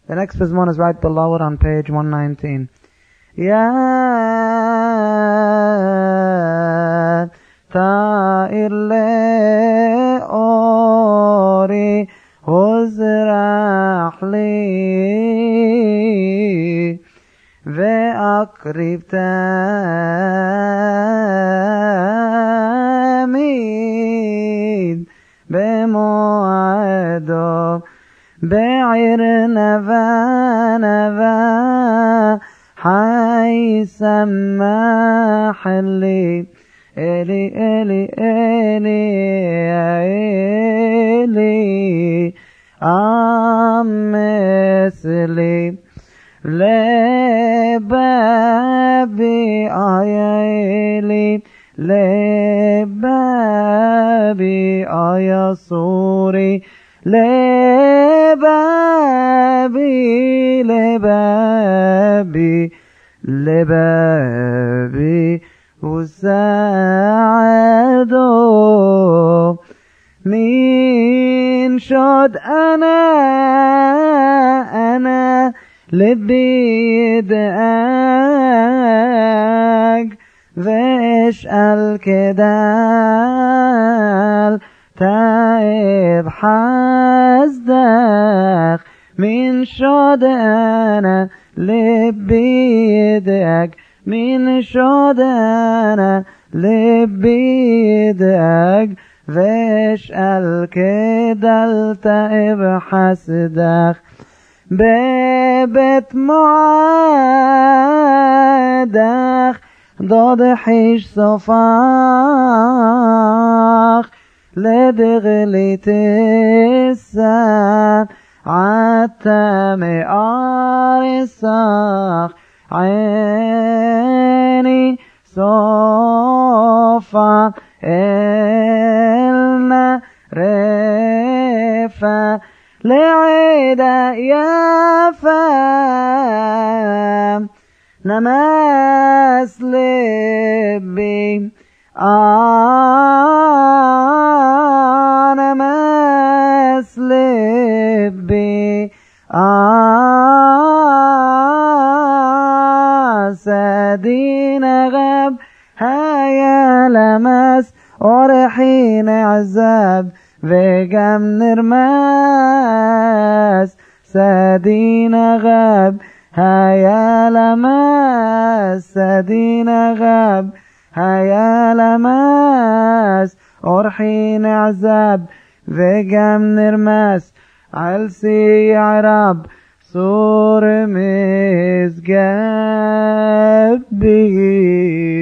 The next pizmon is right below it on page 119. Ya ta'ir le'ori huzrach li ve'akrib tamid bemo'ado بعير نفا نفا حي سماح لي إلي إلي إلي إلي مثلي لبابي آيلي لبابي آيا صوري لبابي لبابي لبابي وساعدو مين شد أنا لبي يدقاق واشقل كدال تائب حزدخ من شد أنا لبي يدقاق من شد أنا لبي يدقاق واشقل كدال تائب حزدخ ببيت معادخ ضاد حيش صفاخ لدغلي تسان عتامي آرساخ عيني صفا إلنا رفا لعيدا يفام نماس لبي نماس لبي سدين غاب هيا لمس ورحين عذاب وقام نرماس سدين غاب هيا لمس سدين غاب هيا لمس ورحين عذاب وقام نرماس علسي عرب صور مزقبي